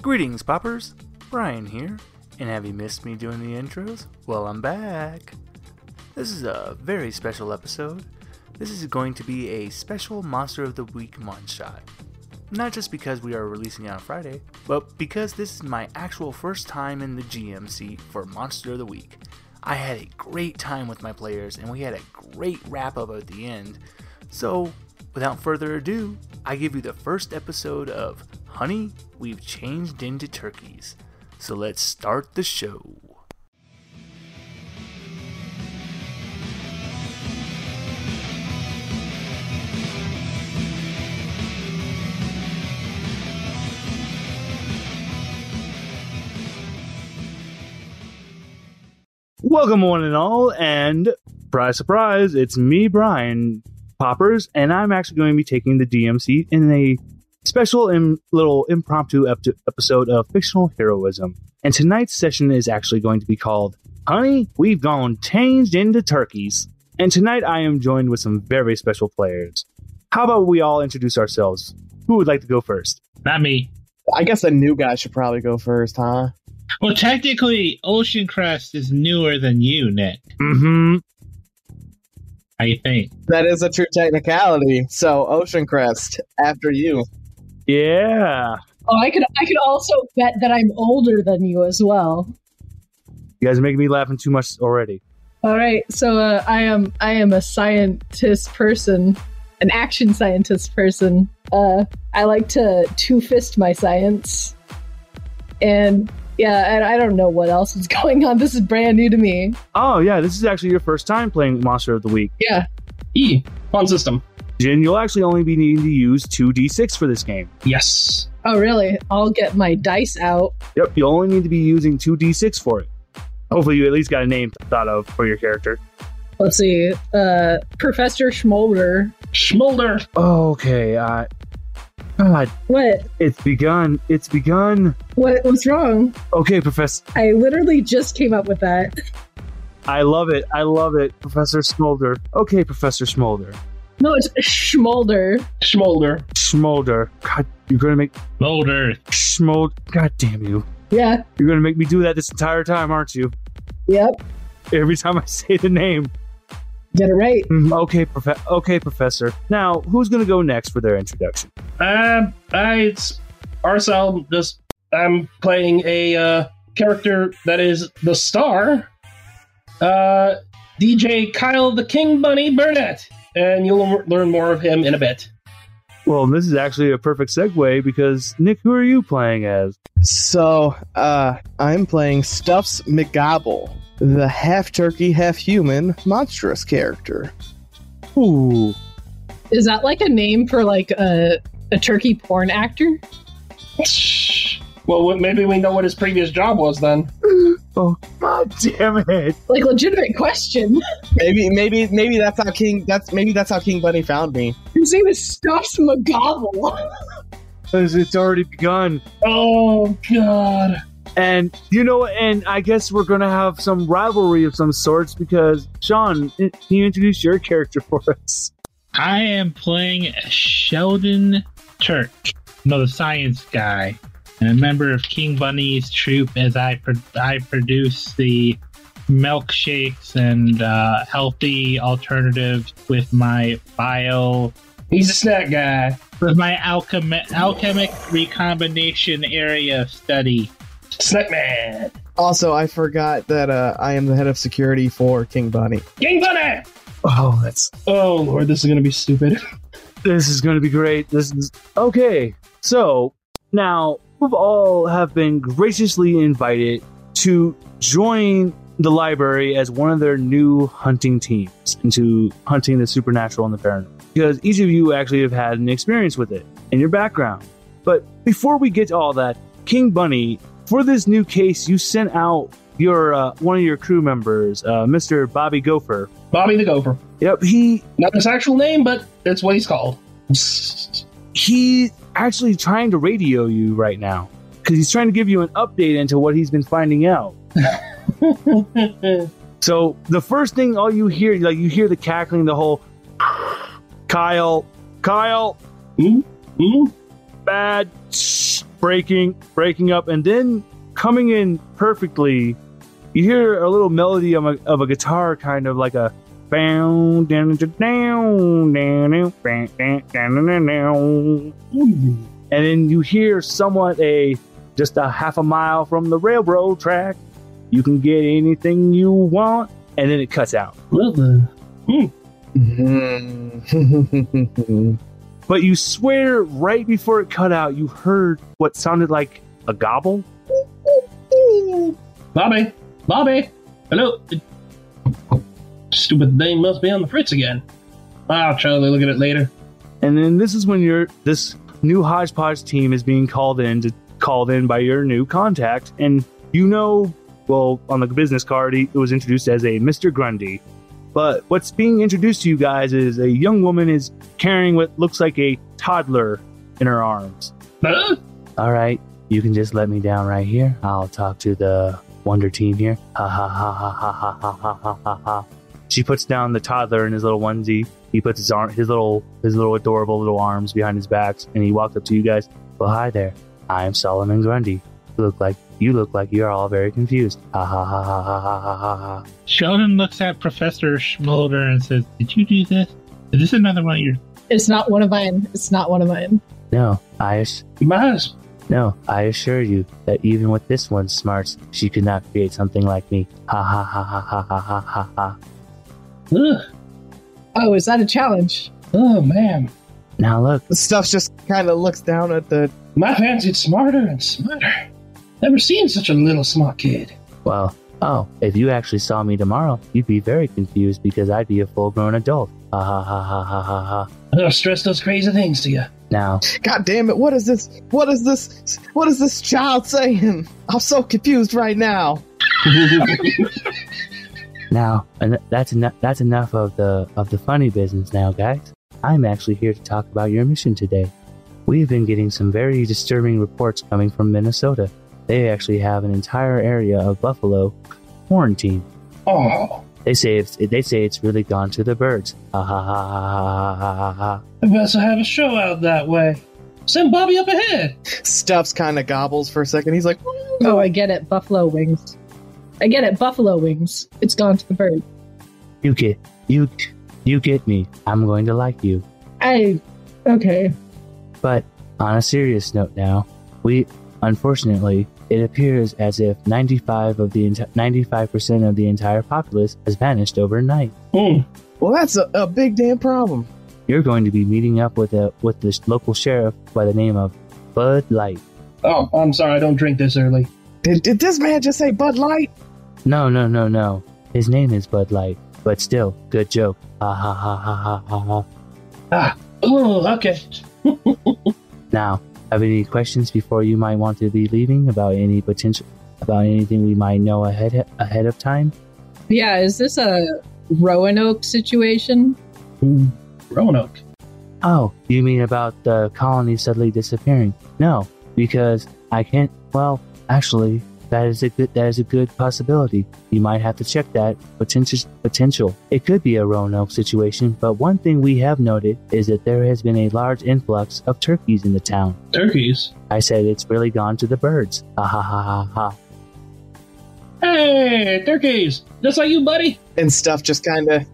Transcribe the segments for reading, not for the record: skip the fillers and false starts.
Greetings, Poppers. Brian here. And have you missed me doing the intros? Well, I'm back. This is a very special episode. This is going to be a special Monster of the Week one-shot. Not just because we are releasing it on Friday, but because this is my actual first time in the GM seat for Monster of the Week. I had a great time with my players, and we had a great wrap-up at the end. So, without further ado, I give you the first episode of Honey, We've Changed into Turkeys. So let's start the show. Welcome one and all, and surprise, surprise, it's me, Brian Poppers, and I'm actually going to be taking the DM seat in a special and little impromptu episode of Fictional Heroism. And tonight's session is actually going to be called Honey, We've Changed into Turkeys. And tonight I am joined with some very special players. How about we all introduce ourselves? Who would like to go first? Not me. I guess a new guy should probably go first, huh? Well, technically, Ocean Crest is newer than you, Nick. Mm-hmm. How you think? That is a true technicality. So, Ocean Crest, after you. Yeah. Oh, I could also bet that I'm older than you as well. You guys are making me laughing too much already. All right, so I am a scientist person, an action scientist person. I like to two-fist my science, and yeah, and I don't know what else is going on. This is brand new to me. Oh yeah, this is actually your first time playing Monster of the Week. Yeah. Fun system. Jen, you'll actually only be needing to use 2d6 for this game. Yes. Oh, really? I'll get my dice out. Yep, you only need to be using 2d6 for it. Hopefully you at least got a name thought of for your character. Let's see. Professor Schmolder. Schmolder. Okay, God. What? It's begun. What's wrong? Okay, Professor. I literally just came up with that. I love it, Professor Smolder. Okay, Professor Smolder. No, it's Schmolder. Smolder. God, you're gonna make... Smolder. Schmold... God damn you. Yeah. You're gonna make me do that this entire time, aren't you? Yep. Every time I say the name. Get it right. Okay, Professor. Now, who's gonna go next for their introduction? It's Arcel. I'm playing a character that is the star, DJ Kyle the King Bunny Burnett, and you'll learn more of him in a bit. Well, this is actually a perfect segue because, Nick, who are you playing as? So, I'm playing Stuffs McGobble, the half-turkey, half-human monstrous character. Ooh. Is that like a name for like a turkey porn actor? Well, maybe we know what his previous job was then. Oh, God damn it! Like, legitimate question. Maybe that's how King Bunny found me. His name is Stuffs McGobble. It's already begun. Oh, God. And, and I guess we're going to have some rivalry of some sorts because, Sean, can you introduce your character for us? I am playing Sheldon Turk, the science guy, and a member of King Bunny's troupe as I produce the milkshakes and healthy alternatives with my He's a snack guy. With my alchemic recombination area of study. Snack man. Also, I forgot that I am the head of security for King Bunny. King Bunny! Oh, Lord, this is going to be stupid. This is going to be great. Okay. So, now, we all have been graciously invited to join the library as one of their new hunting teams into hunting the supernatural and the paranormal. Because each of you actually have had an experience with it in your background. But before we get to all that, King Bunny, for this new case, you sent out your one of your crew members, Mr. Bobby Gopher. Bobby the Gopher. Yep, not his actual name, but that's what he's called. He's actually trying to radio you right now because he's trying to give you an update into what he's been finding out. So the first thing, all you hear, you hear the cackling, the whole Kyle, bad, breaking up, and then coming in perfectly, you hear a little melody of a guitar, kind of like a bound down down down down. And then you hear somewhat just a half a mile from the railroad track, you can get anything you want, and then it cuts out. But you swear right before it cut out, you heard what sounded like a gobble. Bobby, hello. Stupid thing must be on the fritz again. I'll try to look at it later. And then this is when this new hodgepodge team is being called in by your new contact, and well, on the business card, it was introduced as a Mr. Grundy. But what's being introduced to you guys is a young woman is carrying what looks like a toddler in her arms. Huh? All right, you can just let me down right here. I'll talk to the Wonder Team here. Ha ha ha ha ha ha ha ha ha ha ha. She puts down the toddler in his little onesie. He puts his little adorable little arms behind his back, and he walks up to you guys. Well, hi there. I am Solomon Grundy. You look like you're all very confused. Ha ha ha ha ha ha ha ha. Sheldon looks at Professor Schmolder and says, "Did you do this? Is this another one of your?" It's not one of mine. No, I assure you that even with this one's smarts, she could not create something like me. Ha ha ha ha ha ha ha ha ha. Ugh. Oh, is that a challenge? Oh, man. Now look. Stuff just kind of looks down at the... My fan's get smarter and smarter. Never seen such a little smart kid. Well, if you actually saw me tomorrow, you'd be very confused because I'd be a full-grown adult. Ha ha ha ha ha ha ha. I'll stress those crazy things to you. Now. God damn it, what is this child saying? I'm so confused right now. Now, and that's enough of the funny business now, guys. I'm actually here to talk about your mission today. We've been getting some very disturbing reports coming from Minnesota. They actually have an entire area of buffalo quarantined. Oh. They say it's really gone to the birds. Ha ha ha ha ha ha ha ha. I best have a show out that way. Send Bobby up ahead. Stuffs kind of gobbles for a second. He's like, Oh, I get it. Buffalo wings. It's gone to the bird. You get me. I'm going to like you. Okay. But on a serious note now, unfortunately, it appears as if 95% of the entire populace has vanished overnight. Well, that's a big damn problem. You're going to be meeting up with the local sheriff by the name of Bud Light. Oh, I'm sorry, I don't drink this early. Did this man just say Bud Light? No. His name is Bud Light, but still, good joke. Ha ha ha ha ha ha ha. Oh, okay. Now, have any questions before you might want to be leaving about anything we might know ahead of time? Yeah, is this a Roanoke situation? Roanoke. Oh, you mean about the colony suddenly disappearing? No, because I can't. Well, actually, that is a good possibility. You might have to check that potential. It could be a Roanoke situation, but one thing we have noted is that there has been a large influx of turkeys in the town. Turkeys? I said it's really gone to the birds. Ha ha ha ha ha. Hey, turkeys! Just like you, buddy. And Stuff just kind of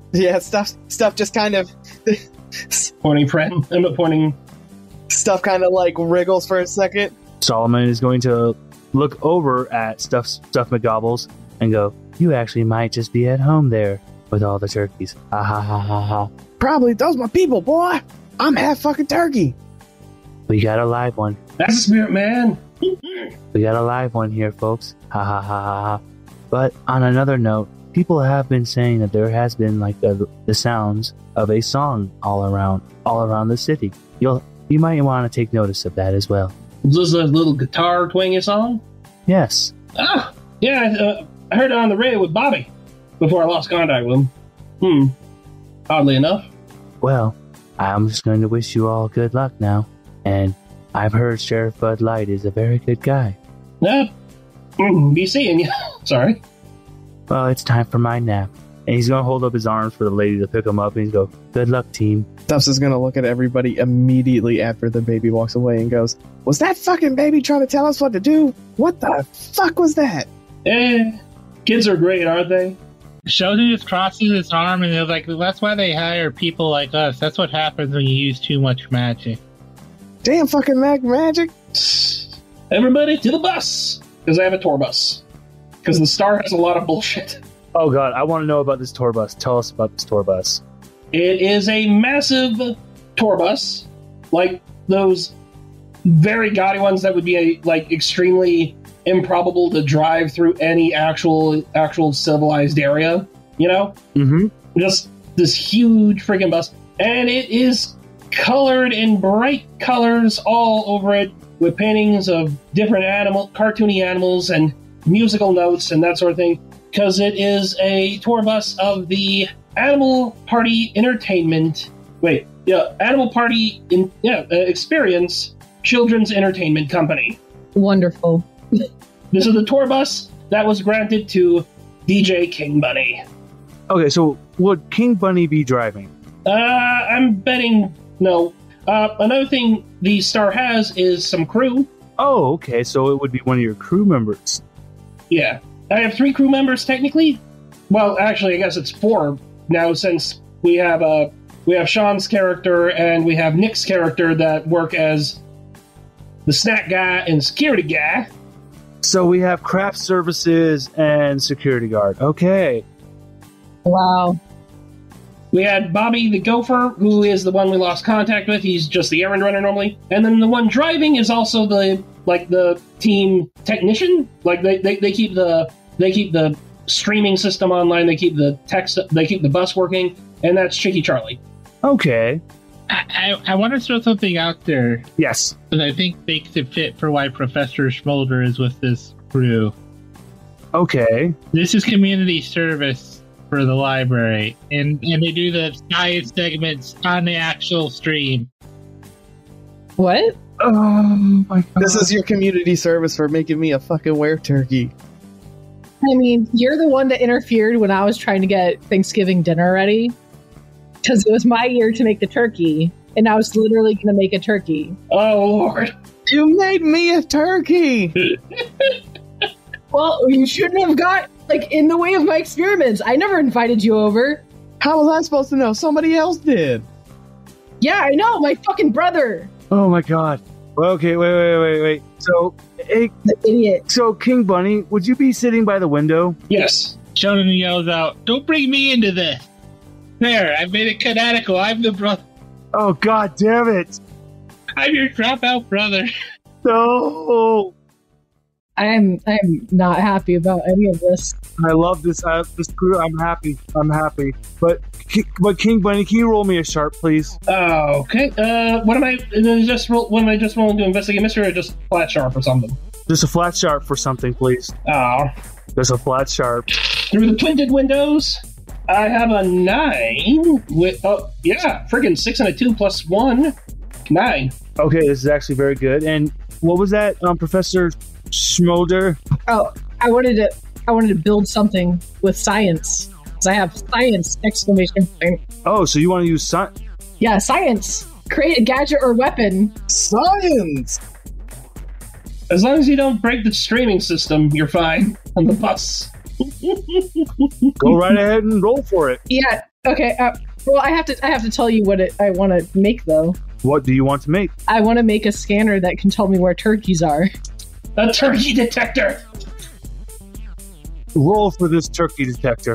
pointing. Stuff kind of like wriggles for a second. Solomon is going to look over at Stuff McGobbles and go, "You actually might just be at home there with all the turkeys." Ha ha ha ha ha. Probably. Those my people, boy. I'm half fucking turkey. We got a live one. That's the spirit, man. We got a live one here, folks. Ha ha ha ha ha. But on another note, people have been saying that there has been like the sounds of a song all around the city. You might want to take notice of that as well. Is this a little guitar twingy song? Yes. Ah, yeah, I heard it on the radio with Bobby before I lost contact with him. Oddly enough. Well, I'm just going to wish you all good luck now. And I've heard Sheriff Bud Light is a very good guy. Be seeing you. Sorry. Well, it's time for my nap. And he's going to hold up his arms for the lady to pick him up. And he's go, good luck, team. Stuffs is gonna look at everybody immediately after the baby walks away and goes, was that fucking baby trying to tell us what to do? What the fuck was that? Kids are great, aren't they? Sheldon just crosses his arm and they're like, that's why they hire people like us. That's what happens when you use too much magic. Damn fucking magic. Everybody to the bus! Because I have a tour bus. Because the Star has a lot of bullshit. Oh, God, I want to know about this tour bus. Tell us about this tour bus. It is a massive tour bus, like those very gaudy ones that would be extremely improbable to drive through any actual civilized area. You know, just this huge freaking bus, and it is colored in bright colors all over it, with paintings of different cartoony animals, and musical notes and that sort of thing. Because it is a tour bus of the Animal Party Entertainment. Animal Party Experience Children's Entertainment Company. Wonderful. This is the tour bus that was granted to DJ King Bunny. Okay, so would King Bunny be driving? I'm betting no. Another thing the Star has is some crew. Oh, okay, so it would be one of your crew members. Yeah. I have 3 crew members, technically. Well, actually, I guess it's 4 now, since we have Sean's character and we have Nick's character that work as the snack guy and security guy. So we have craft services and security guard. Okay. Wow. We had Bobby the Gopher, who is the one we lost contact with. He's just the errand runner normally. And then the one driving is also the team technician. Like they keep the streaming system online. They keep the bus working, and that's Chicky Charlie. Okay. I want to throw something out there. Yes. And I think makes it fit for why Professor Schmolder is with this crew. Okay. This is community service for the library, and they do the science segments on the actual stream. What? Oh my God. This is your community service for making me a fucking were-turkey. I mean, you're the one that interfered when I was trying to get Thanksgiving dinner ready. Because it was my year to make the turkey, and I was literally going to make a turkey. Oh, Lord. You made me a turkey! Well, you shouldn't have got, in the way of my experiments. I never invited you over. How was I supposed to know? Somebody else did. Yeah, I know, my fucking brother. Oh my God. Well, okay, wait. So, The idiot. So King Bunny, would you be sitting by the window? Yes. Sheldon yells out, "Don't bring me into this!" There, I made it canonical. I'm the brother. Oh, God damn it. I'm your dropout brother. No. I'm not happy about any of this. I love this. This crew. I'm happy. But King Bunny, can you roll me a sharp, please? Oh, okay. What am I just rolling to investigate mystery, or just flat sharp or something? Just a flat sharp for something, please. Oh. Just a flat sharp. Through the tinted windows, I have a 9 with friggin' 6 and a 2 plus 1. 9. Okay, this is actually very good. And what was that, Professor Schmolder? Oh, I wanted to build something with science. Because I have science exclamation point. Oh, so you want to use Yeah, science. Create a gadget or weapon. Science! As long as you don't break the streaming system, you're fine on the bus. Go right ahead and roll for it. Yeah. Okay. Well, I have to tell you what I want to make though. What do you want to make? I want to make a scanner that can tell me where turkeys are. A turkey detector. Roll for this turkey detector.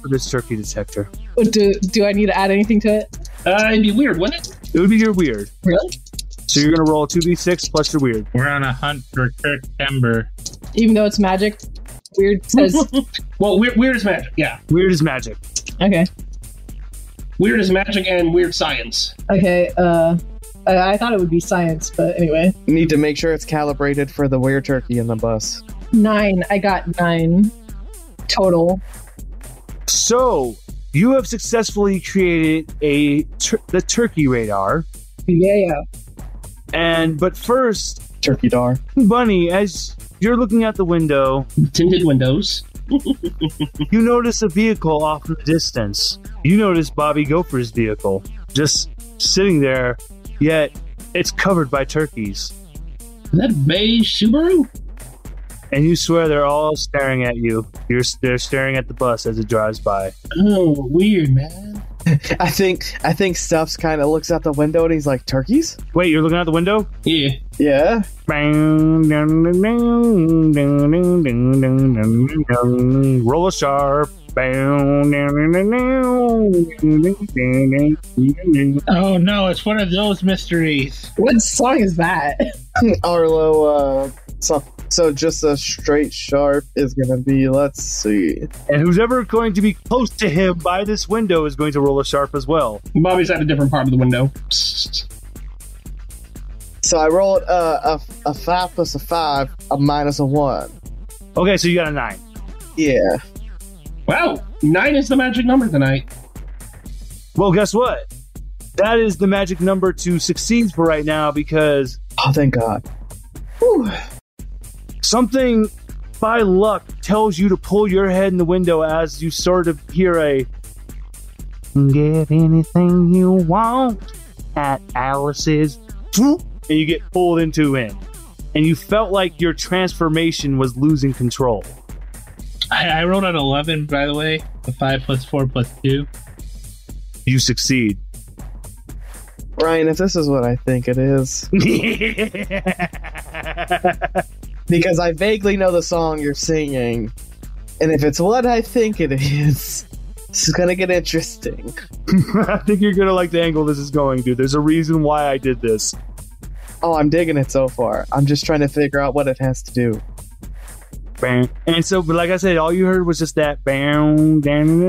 Do I need to add anything to it? It'd be weird, wouldn't it? It would be your weird. Really? So you're going to roll a 2d6 plus your weird. We're on a hunt for Turk Timber. Even though it's magic? Weird says... Well, weird is magic, yeah. Weird is magic. Okay. Weird is magic and weird science. Okay, I thought it would be science, but anyway. You need to make sure it's calibrated for the were-turkey in the bus. 9. I got 9 total. So, you have successfully created the turkey radar. Yeah. But first, Turkey dar. Bunny, as you're looking out the window, Tinted windows. You notice a vehicle off in the distance. You notice Bobby Gopher's vehicle just sitting there, yet it's covered by turkeys. Is that beige Subaru? And you swear they're all staring at you. They're staring at the bus as it drives by. Oh, weird, man. I think Stuffs kind of looks out the window and he's like, turkeys? Wait, you're looking out the window? Yeah. Yeah. Roller sharp. Oh no, it's one of those mysteries. What song is that? Arlo, so just a straight sharp is gonna be, let's see. And who's ever going to be close to him by this window is going to roll a sharp as well. Bobby's at a different part of the window. So I rolled a 5 plus a 5, a minus a 1. Okay, so you got a 9. Yeah. Wow, 9 is the magic number tonight. Well, guess what? That is the magic number to succeed for right now because Oh, thank God. Whew. something by luck tells you to pull your head in the window as you sort of hear a "Get anything you want at Alice's," and you get pulled into in. And you felt like your transformation was losing control. I rolled an 11, by the way. A 5 plus 4 plus 2. You succeed. Ryan, if this is what I think it is, because I vaguely know the song you're singing, and if it's what I think it is, this is gonna get interesting. I think you're gonna like the angle this is going, dude. There's a reason why I did this. Oh, I'm digging it so far. I'm just trying to figure out what it has to do. Bam. And so, but like I said, all you heard was just that bam,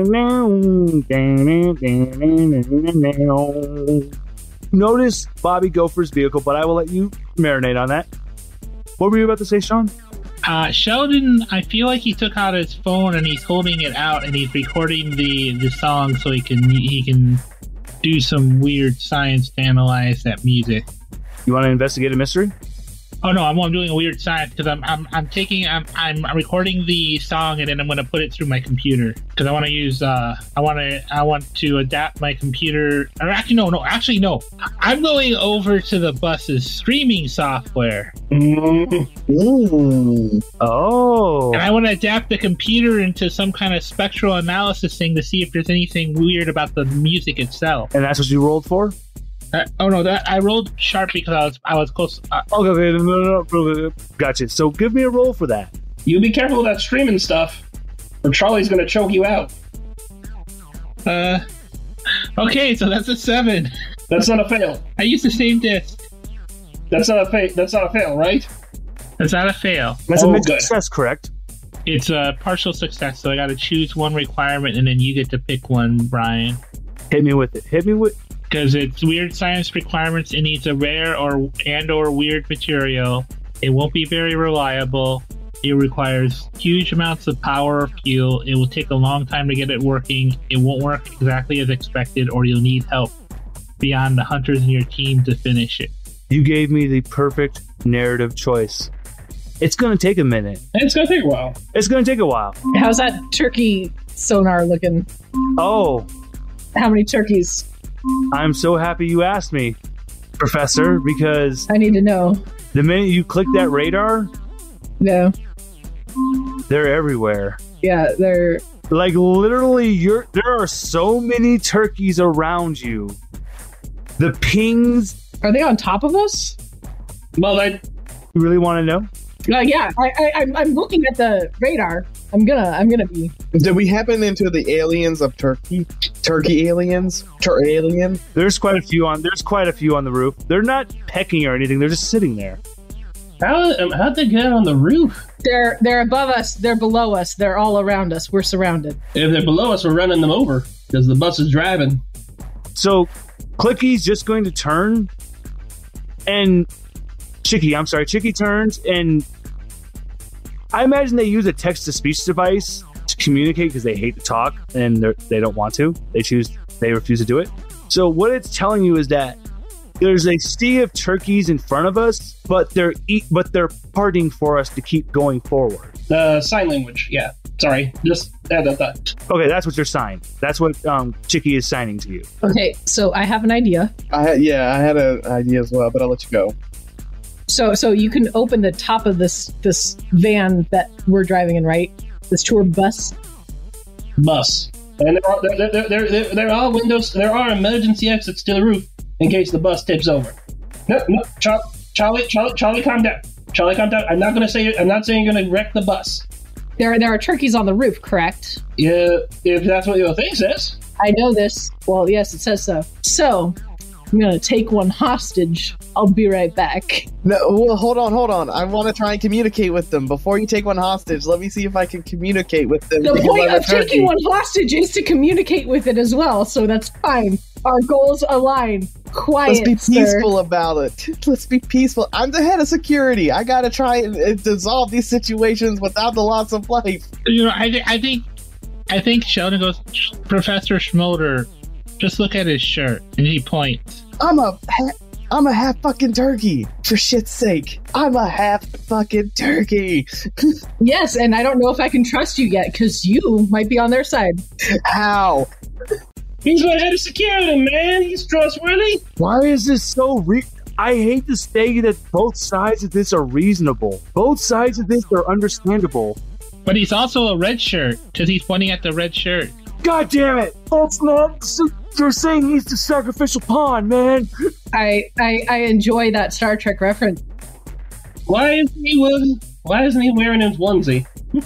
Notice Bobby Gopher's vehicle, but I will let you marinate on that. What were you about to say, Sean? Sheldon, I feel like he took out his phone and he's holding it out and he's recording the song so he can do some weird science to analyze that music. You want to investigate a mystery? Oh no, I'm doing a weird science because I'm recording the song and then I'm going to put it through my computer because I want to use I want to adapt my computer. Or actually no. I'm going over to the bus's streaming software. Oh. And I want to adapt the computer into some kind of spectral analysis thing to see if there's anything weird about the music itself. And that's what you rolled for? I rolled sharp because I was close. Okay, no. Gotcha. So give me a roll for that. You be careful with that streaming stuff, or Charlie's gonna choke you out. Okay, so that's a 7. That's not a fail. I used the same disc. That's not a fail, right? That's not a fail. That's a mixed good. success, correct? It's a partial success, so I got to choose one requirement, and then you get to pick one, Brian. Hit me with it. Because it's weird science requirements. It needs a rare or weird material. It won't be very reliable. It requires huge amounts of power or fuel. It will take a long time to get it working. It won't work exactly as expected, or you'll need help beyond the hunters in your team to finish it. You gave me the perfect narrative choice. It's going to take a minute. It's gonna take a while. It's going to take a while. How's that turkey sonar looking? Oh, How many turkeys? I'm so happy you asked me, Professor, because I need to know. the minute you click that radar, No. they're everywhere. Yeah, they're. Like literally, there are so many turkeys around you. The pings. Are they on top of us? Well, You really want to know? Yeah, I'm looking at the radar. I'm gonna be. Did we happen into the aliens of Turkey? Turkey aliens? Alien? There's quite a few on the roof. They're not pecking or anything. They're just sitting there. how'd they get on the roof? They're above us. They're below us. They're all around us. We're surrounded. If they're below us, we're running them over because the bus is driving. So, Clicky's just going to turn, and Chicky turns, and I imagine they use a text-to-speech device to communicate because they hate to talk and they don't want to. They refuse to do it. So what it's telling you is that there's a sea of turkeys in front of us, but they're parting for us to keep going forward. Sign language, yeah. Sorry, just add that thought. Okay, that's what you're signing. That's what Chicky is signing to you. Okay, so I have an idea. I had an idea as well, but I'll let you go. So you can open the top of this van that we're driving in, right? This tour bus. And there are windows. There are emergency exits to the roof in case the bus tips over. No, Charlie, calm down. Charlie, calm down. I'm not saying you're gonna wreck the bus. There are turkeys on the roof, correct? Yeah, if that's what your thing says. I know this. Well, yes, it says so. So, I'm going to take one hostage. I'll be right back. No, well, hold on. I want to try and communicate with them. Before you take one hostage, let me see if I can communicate with them. The point of taking one hostage is to communicate with it as well, so that's fine. Our goals align. Quiet, Let's be peaceful about it. Let's be peaceful. I'm the head of security. I gotta try and dissolve these situations without the loss of life. You know, I think Sheldon goes, Professor Schmolder, just look at his shirt, and he points. I'm a half fucking turkey, for shit's sake. I'm a half fucking turkey. Yes, and I don't know if I can trust you yet, because you might be on their side. How? He's my head of security, man. He's trustworthy. Why is this so I hate to say that both sides of this are reasonable. Both sides of this are understandable. But he's also a red shirt, because he's pointing at the red shirt. God damn it! That's not... You're saying he's the sacrificial pawn, man. I enjoy that Star Trek reference. Why isn't he wearing his onesie?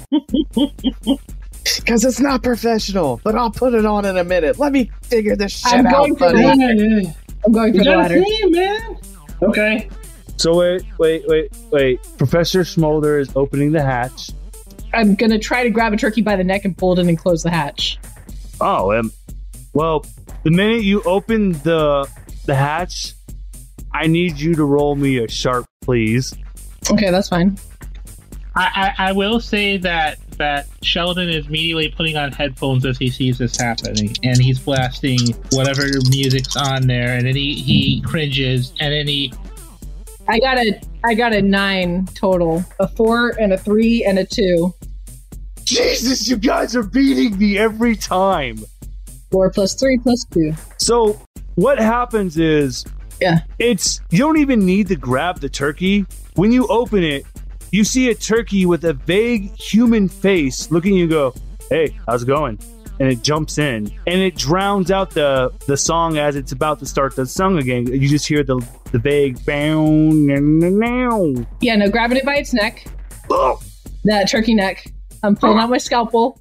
Because it's not professional, but I'll put it on in a minute. Let me figure this shit I'm out, going for buddy. I'm going for the ladder. Man. Okay. So wait. Professor Schmolder is opening the hatch. I'm going to try to grab a turkey by the neck and pull it in and close the hatch. Oh, well, the minute you open the hatch, I need you to roll me a sharp, please. Okay, that's fine. I will say that Sheldon is immediately putting on headphones as he sees this happening, and he's blasting whatever music's on there, and then he cringes, and then he... I got a 9 total. A 4 and a 3 and a 2. Jesus, you guys are beating me every time. 4 plus 3 plus 2. So what happens is, Yeah. you don't even need to grab the turkey. When you open it, you see a turkey with a vague human face looking at you and go, hey, how's it going? And it jumps in and it drowns out the song as it's about to start the song again. You just hear the vague bound. Yeah, no, grabbing it by its neck. Oh. That turkey neck. I'm pulling out my scalpel.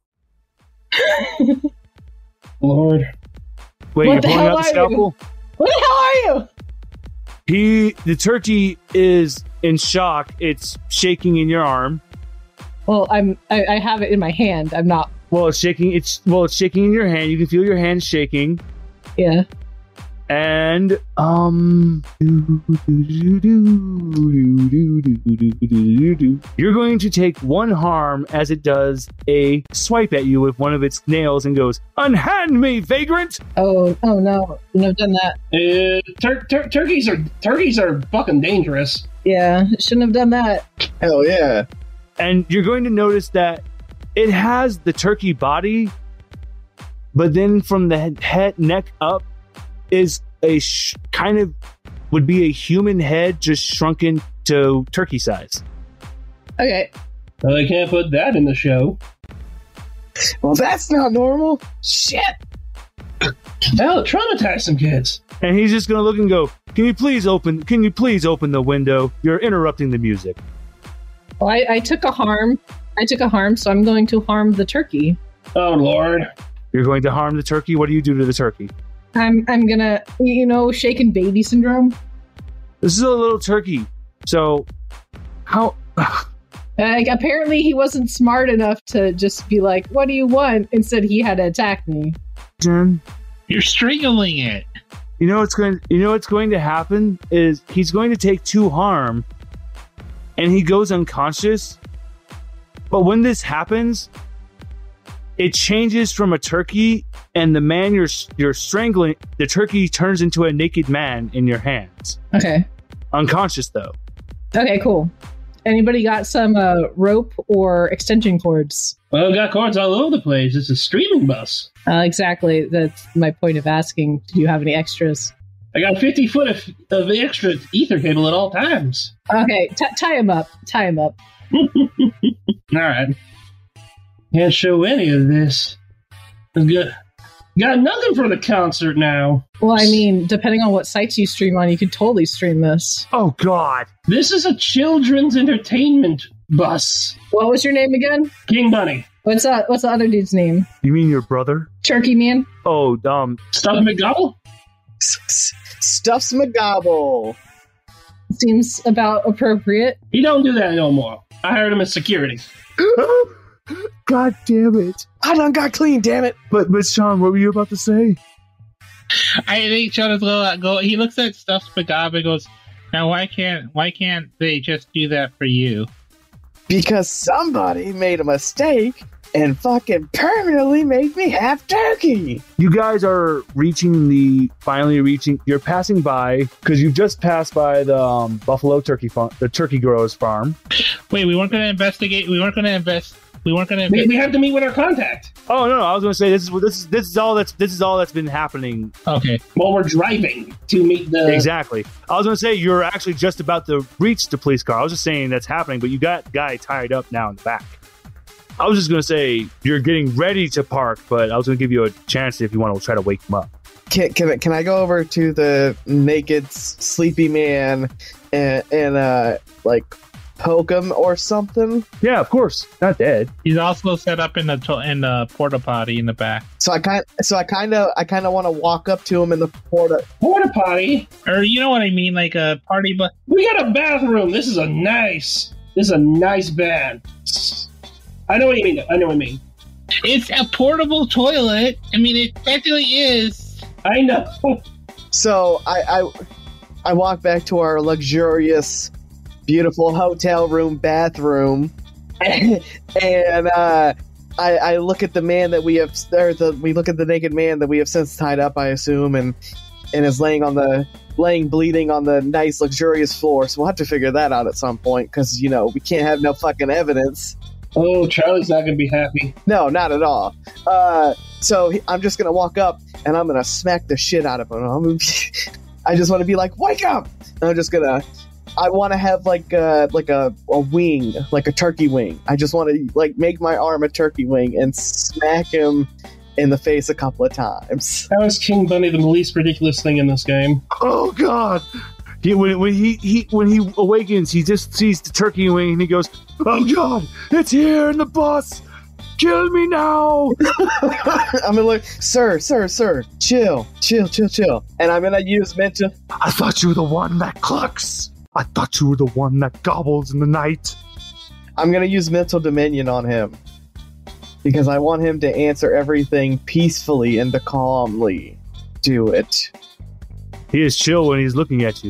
Lord. Wait, What you're the pulling hell out the are scalpel? What the hell are you? The turkey is in shock. It's shaking in your arm. Well, I have it in my hand. I'm not. Well, it's shaking. It's shaking in your hand. You can feel your hand shaking. Yeah. And you're going to take one harm as it does a swipe at you with one of its nails and goes, "Unhand me, vagrant!" Oh no! I've done that. Turkeys are fucking dangerous. Yeah, shouldn't have done that. Hell yeah. And you're going to notice that it has the turkey body, but then from the head neck up is a kind of would be a human head just shrunken to turkey size. Okay. Well, they can't put that in the show. Well, that's not normal. Shit. That'll traumatize some kids. And he's just going to look and go, Can you please open the window? You're interrupting the music." Well, I took a harm. So I'm going to harm the turkey. Oh, Lord. You're going to harm the turkey? What do you do to the turkey? I'm gonna, shaken baby syndrome. This is a little turkey. So, how... Apparently he wasn't smart enough to just be like, "What do you want?" Instead, he had to attack me. Jen, You're strangling it. you know what's going to happen is he's going to take 2 harm, and he goes unconscious. But when this happens, it changes from a turkey, and the man you're strangling, the turkey turns into a naked man in your hands. Okay. Unconscious, though. Okay, cool. Anybody got some rope or extension cords? Well, we got cords all over the place. It's a streaming bus. Exactly. That's my point of asking. Do you have any extras? I got 50 foot of extra ether cable at all times. Okay, tie him up. Tie him up. All right. Can't show any of this. Got nothing for the concert now. Well, I mean, depending on what sites you stream on, you could totally stream this. Oh, God. This is a children's entertainment bus. What was your name again? King Bunny. What's the other dude's name? You mean your brother? Turkey Man? Oh, Stuff McGobble? Stuffs McGobble. Seems about appropriate. He don't do that no more. I hired him as security. God damn it. I done got clean, damn it. But Sean, what were you about to say? I think Sean is go. He looks at Stuffs McGob and goes, "Now why can't they just do that for you?" Because somebody made a mistake and fucking permanently made me half turkey. You guys are finally reaching, you're passing by, because you've just passed by the Buffalo Turkey Farm, the Turkey Growers Farm. Wait, we weren't going to investigate. We weren't going to invest. We have to meet with our contact. Oh no! I was going to say this is all that's been happening. Okay. While we're driving to meet the Exactly. I was going to say you're actually just about to reach the police car. I was just saying that's happening, but you got the guy tied up now in the back. I was just going to say you're getting ready to park, but I was going to give you a chance if you want to try to wake him up. Can I go over to the naked sleepy man and like poke him or something? Yeah, of course. Not dead. He's also set up in the porta potty in the back. So I kind of want to walk up to him in the porta potty, or you know what I mean, like a party. But we got a bathroom. This is a nice bath. I know what you mean. It's a portable toilet. I mean, it technically is. I know. So I walk back to our luxurious, beautiful hotel room bathroom, and I look at the man that we have, we look at the naked man that we have since tied up, I assume, and is laying bleeding on the nice, luxurious floor. So we'll have to figure that out at some point, because we can't have no fucking evidence. Oh, Charlie's not going to be happy. No, not at all. So I'm just going to walk up and I'm going to smack the shit out of him. I just want to be like, wake up! And I'm just going to, I want to have like a wing, like a turkey wing. I just want to like make my arm a turkey wing and smack him in the face a couple of times. How is King Bunny the least ridiculous thing in this game? Oh, God! When he awakens, he just sees the turkey wing and he goes, "Oh God, it's here in the bus! Kill me now!" I'm gonna look, sir, chill. And I'm gonna use mental. I thought you were the one that clucks. I thought you were the one that gobbles in the night. I'm gonna use mental dominion on him because I want him to answer everything peacefully and to calmly do it. He is chill when he's looking at you.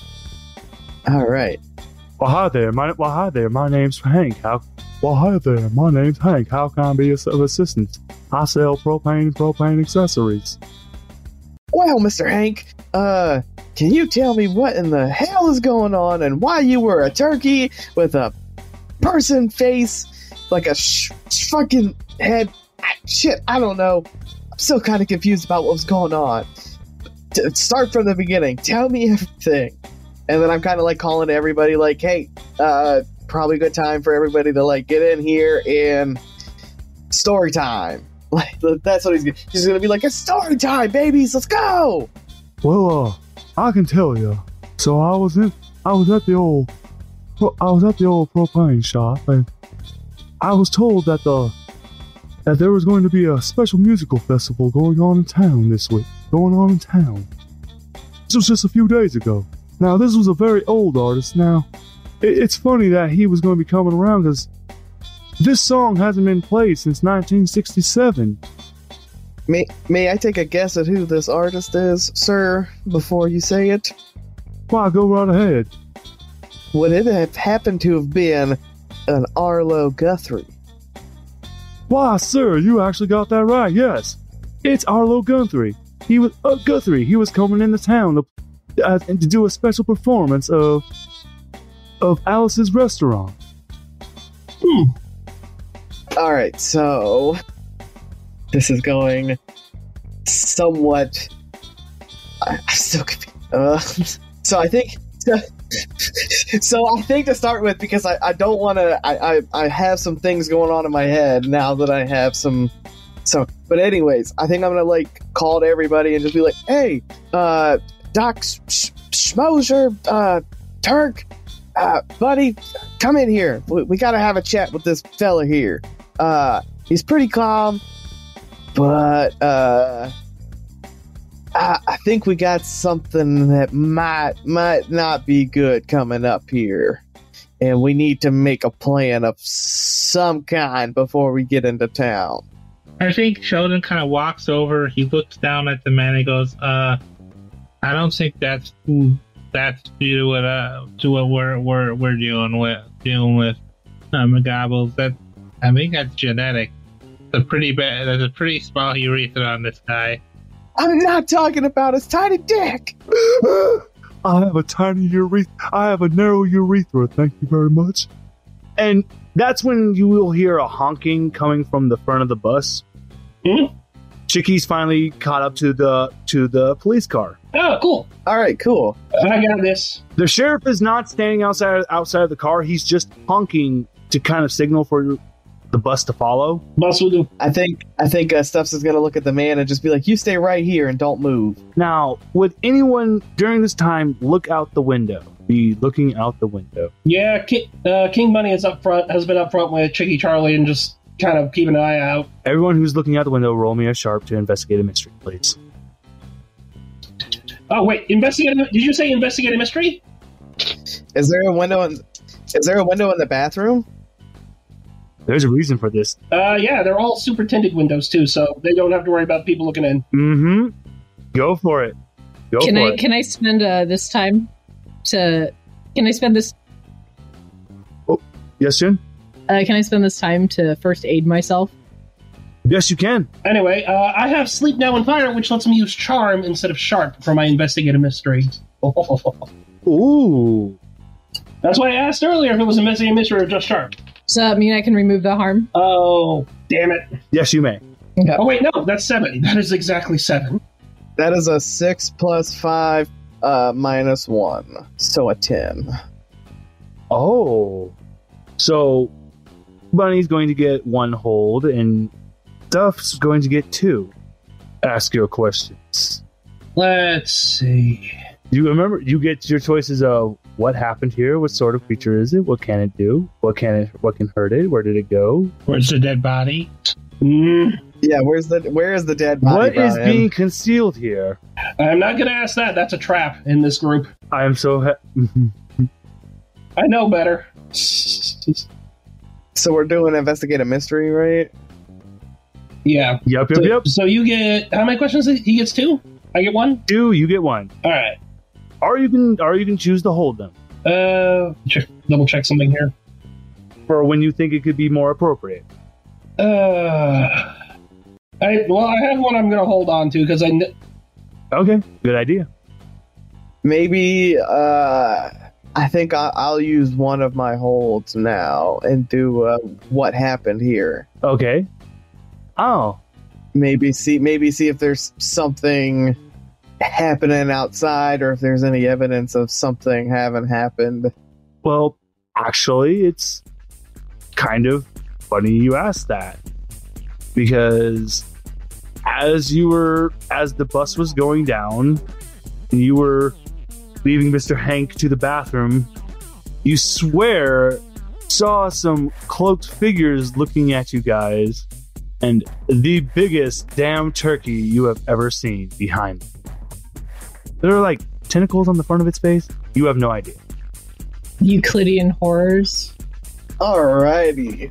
All right. Well, hi there. My name's Hank. Hi there. My name's Hank. How can I be of assistance? I sell propane accessories. Well, Mr. Hank, can you tell me what in the hell is going on and why you were a turkey with a person face like a fucking head? Shit, I don't know. I'm still kind of confused about what was going on. Start from the beginning. Tell me everything. And then I'm kind of like calling to everybody like, hey, probably a good time for everybody to like get in here and story time. Like that's what he's gonna be like, it's story time, babies, let's go. Well, I can tell you. So I was at the old propane shop, and I was told that there was going to be a special musical festival going on in town this week. This was just a few days ago. Now, this was a very old artist. Now, it's funny that he was going to be coming around because this song hasn't been played since 1967. May I take a guess at who this artist is, sir, before you say it? Why, go right ahead. Would it have happened to have been an Arlo Guthrie? Why, sir, you actually got that right, yes. It's Arlo Guthrie. He was coming into town to do a special performance of of Alice's restaurant. All right, so this is going somewhat. I'm still confused. So I think. So I think to start with, because I don't want to. I have some things going on in my head now that I have some. So, but anyways, I think I'm gonna like call to everybody and just be like, "Hey, Doc Schmoser, Turk, buddy, come in here. We gotta have a chat with this fella here. He's pretty calm, but I think we got something that might not be good coming up here, and we need to make a plan of some kind before we get into town." I think Sheldon kind of walks over. He looks down at the man and goes, "I don't think that's due to what we're dealing with McGobbles. I think that's genetic. It's a pretty bad. There's a pretty small urethra on this guy." I'm not talking about his tiny dick. I have a tiny urethra. I have a narrow urethra. Thank you very much. And that's when you will hear a honking coming from the front of the bus. Chicky's finally caught up to the police car. Oh, cool. All right, cool. I got this. The sheriff is not standing outside of the car. He's just honking to kind of signal for the bus to follow. Bus will do. I think Stuffs is gonna look at the man and just be like, "You stay right here and don't move." Now, would anyone during this time look out the window? Be looking out the window. Yeah, King Bunny has been up front with Chicky Charlie and just kind of keeping an eye out. Everyone who's looking out the window, roll me a sharp to investigate a mystery, please. Oh wait, did you say investigate a mystery? Is there a window in the bathroom? There's a reason for this. Yeah, they're all super tinted windows too, so they don't have to worry about people looking in. Mm-hmm. Go for it. Can I spend this time to? Can I spend this? Oh, yes, Jen? Can I spend this time to first aid myself? Yes, you can. Anyway, I have Sleep Now and Fire, which lets me use Charm instead of Sharp for my investigate a mystery. Ooh. That's why I asked earlier if it was investigate a mystery or just Sharp. Does that mean I can remove the harm? Oh, damn it. Yes, you may. Okay. Oh, wait, no, that's 7. That is exactly 7. That is a 6 plus 5 minus 1, so a 10. Oh. So, Bunny's going to get 1 hold, and Stuff's going to get 2. Ask your questions. Let's see. You remember, you get your choices of what happened here, what sort of creature is it, what can it do, what can hurt it, where did it go? Where's the dead body? Yeah, where is the dead body? What is Brian? being concealed here? I'm not going to ask that. That's a trap in this group. I am so I know better. So we're doing investigate a mystery, right? Yeah. Yep. So you get how many questions? He gets 2. I get 1. 2. You get 1. All right. Or you can choose to hold them Double check something here. for when you think it could be more appropriate. I have one I'm going to hold on to because Okay, good idea. Maybe I think I'll use one of my holds now and do what happened here. Okay. Oh, Maybe see if there's something happening outside, or if there's any evidence of something having happened. well, actually, it's kind of funny you asked that, because as the bus was going down and you were leaving Mr. Hank to the bathroom, you saw some cloaked figures looking at you guys, and the biggest damn turkey you have ever seen behind them. There are like tentacles on the front of its face. You have no idea. Euclidean horrors. Alrighty.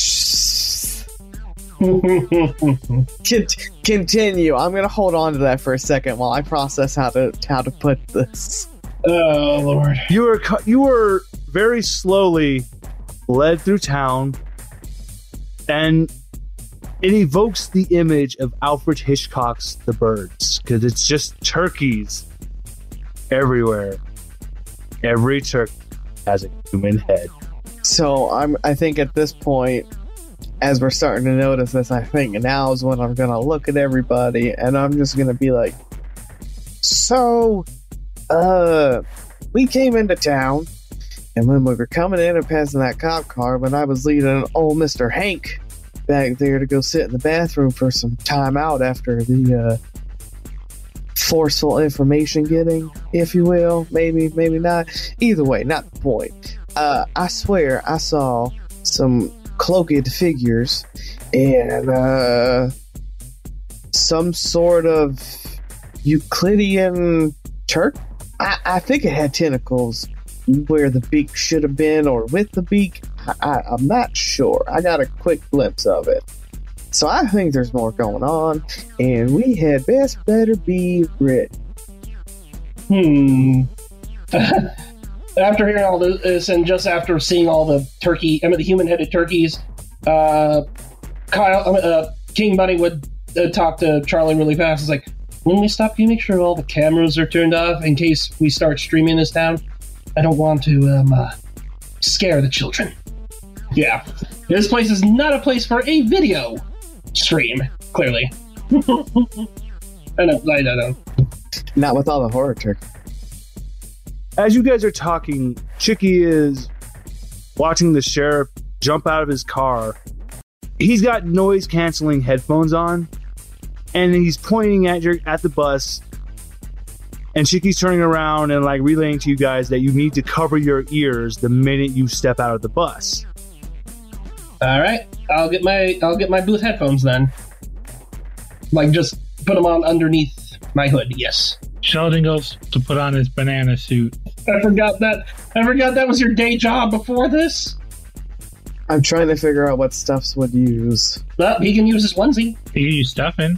Continue. I'm gonna hold on to that for a second while I process how to put this. Oh Lord. You were very slowly led through town, and it evokes the image of Alfred Hitchcock's The Birds, because it's just turkeys everywhere. Every turkey. has a human head. So I think at this point, as we're starting to notice this, I think now is when I'm gonna look at everybody and I'm just gonna be like, so, we came into town, and when we were coming in and passing that cop car, when I was leading old Mr. Hank back there to go sit in the bathroom for some time out after the forceful information getting, if you will, maybe not. Either way, not the point. I swear I saw some cloaked figures and some sort of Euclidean Turk. I think it had tentacles where the beak should have been, or with the beak. I'm not sure. I got a quick glimpse of it. So I think there's more going on, and we had better be ready. After hearing all this, and just after seeing all the the human-headed turkeys, King Bunny would talk to Charlie really fast. It's like, when we stop, can you make sure all the cameras are turned off in case we start streaming this down? I don't want to scare the children. Yeah, this place is not a place for a video stream, clearly. I don't know. Not with all the horror turkey. As you guys are talking, Chicky is watching the sheriff jump out of his car. He's got noise-canceling headphones on, and he's pointing at the bus, and Chicky's turning around and like relaying to you guys that you need to cover your ears the minute you step out of the bus. All right, I'll get my booth headphones then. Like, just put them on underneath my hood. Yes. Sheldon goes to put on his banana suit. I forgot that was your day job before this. I'm trying to figure out what Stuffs would use. Well, he can use his onesie. He can use stuffing.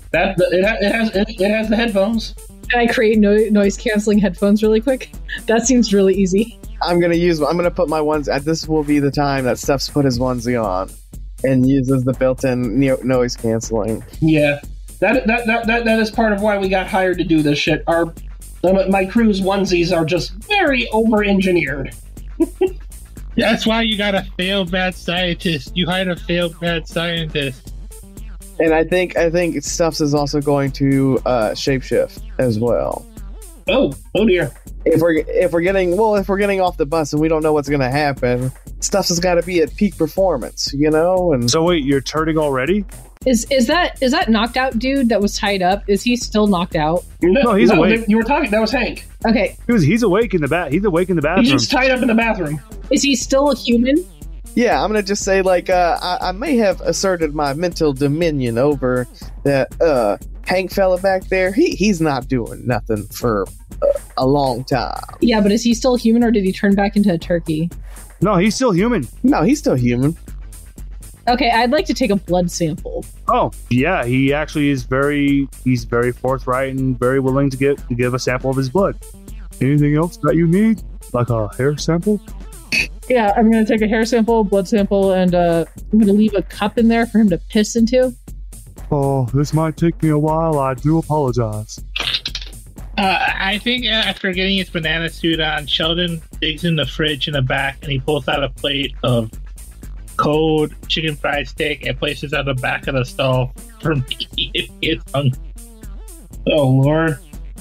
It has the headphones. Can I create noise canceling headphones really quick? That seems really easy. I'm gonna put my onesie. This will be the time that Stuffs put his onesie on and uses the built-in noise canceling. Yeah, that is part of why we got hired to do this shit. My crew's onesies are just very over-engineered. That's why you got a failed bad scientist. You hired a failed bad scientist. And I think Stuffs is also going to shapeshift as well. Oh dear. If we're getting off the bus and we don't know what's going to happen, Stuffs has got to be at peak performance, you know. And so wait, you're turning already? Is that knocked out dude that was tied up? Is he still knocked out? No, he's awake. You were talking. That was Hank. Okay. He's awake in the He's awake in the bathroom. He's tied up in the bathroom. Is he still a human? Yeah, I'm gonna just say I may have asserted my mental dominion over that Hank fella back there. He's not doing nothing for a long time. Yeah, but is he still human, or did he turn back into a turkey? No, he's still human. No, he's still human. Okay, I'd like to take a blood sample. Oh, yeah, he actually is he's very forthright and very willing to give a sample of his blood. Anything else that you need? Like a hair sample? Yeah, I'm going to take a hair sample, blood sample, and I'm going to leave a cup in there for him to piss into. Oh, this might take me a while. I do apologize. I think after getting his banana suit on, Sheldon digs in the fridge in the back and he pulls out a plate of cold chicken fried steak and places it on the back of the stall for me if he gets hungry. Oh, Lord.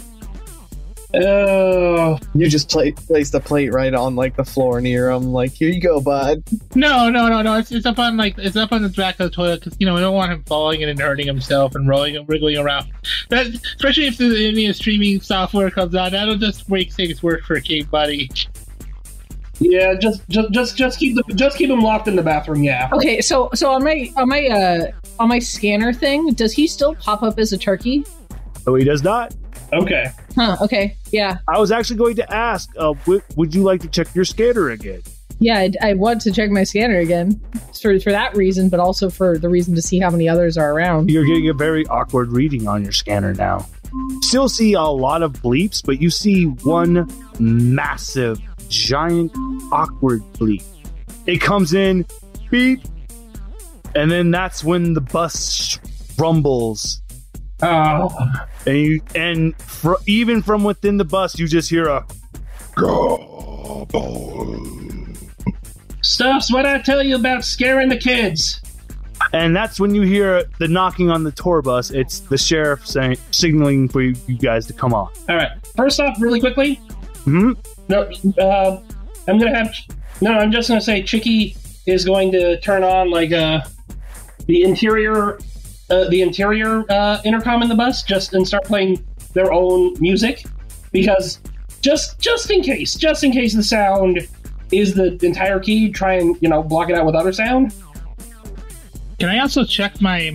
Oh, you just place the plate right on like the floor near him. Like, here you go, bud. No. It's up on the back of the toilet because we don't want him falling and hurting himself and rolling and wriggling around. That, especially if any streaming software comes out, that'll just make things work for King Bunny. Yeah, just keep him locked in the bathroom. Yeah. Okay, so on my scanner thing, does he still pop up as a turkey? No, he does not. Okay. Huh, okay, yeah. I was actually going to ask, would you like to check your scanner again? Yeah, I want to check my scanner again for that reason, but also for the reason to see how many others are around. You're getting a very awkward reading on your scanner now. Still see a lot of bleeps, but you see one massive, giant, awkward bleep. It comes in, beep, and then that's when the bus rumbles. Oh. And even from within the bus, you just hear a go. Stuff's what I tell you about scaring the kids. And that's when you hear the knocking on the tour bus. It's the sheriff signaling for you guys to come on. All right. First off, really quickly. Hmm. No, I'm gonna have. No, I'm just gonna say Chicky is going to turn on like the interior intercom in the bus and start playing their own music, because just in case the sound is the entire key, try and block it out with other sound. Can I also check my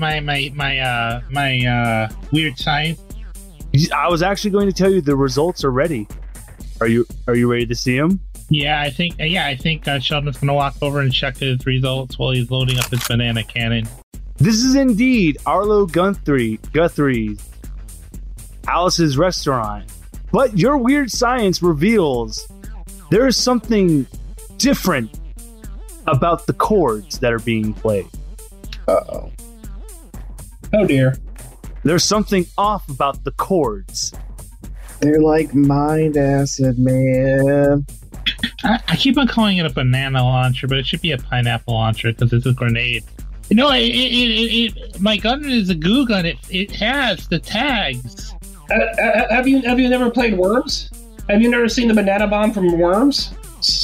weird science? I was actually going to tell you the results are ready. Are you ready to see them? Yeah, I think Sheldon's gonna walk over and check his results while he's loading up his banana cannon. This is indeed Arlo Guthrie's Alice's restaurant. But your weird science reveals there is something different about the chords that are being played. Uh-oh. Oh dear. There's something off about the chords. They're like mind acid, man. I keep on calling it a banana launcher, but it should be a pineapple launcher because it's a grenade. No, my gun is a goo gun. It has the tags. Have you never played Worms? Have you never seen the banana bomb from Worms?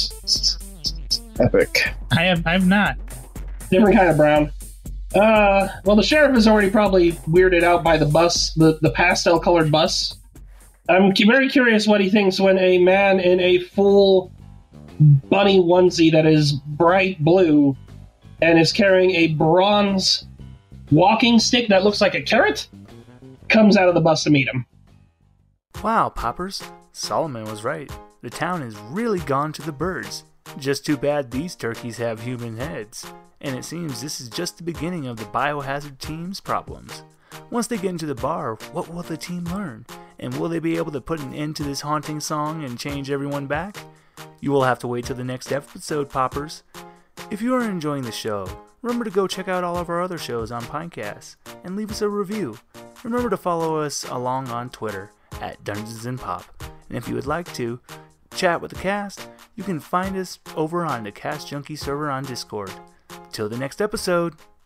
Epic. I've not. Different kind of brown. Well, the sheriff is already probably weirded out by the bus, the pastel-colored bus. I'm very curious what he thinks when a man in a full bunny onesie that is bright blue and is carrying a bronze walking stick that looks like a carrot comes out of the bus to meet him. Wow, Poppers. Solomon was right. The town is really gone to the birds. Just too bad these turkeys have human heads. And it seems this is just the beginning of the biohazard team's problems. Once they get into the bar, what will the team learn? And will they be able to put an end to this haunting song and change everyone back? You will have to wait till the next episode, Poppers. If you are enjoying the show, remember to go check out all of our other shows on Pinecast and leave us a review. Remember to follow us along on Twitter at Dungeons and Pop. And if you would like to chat with the cast, you can find us over on the Cast Junkie server on Discord. Till the next episode,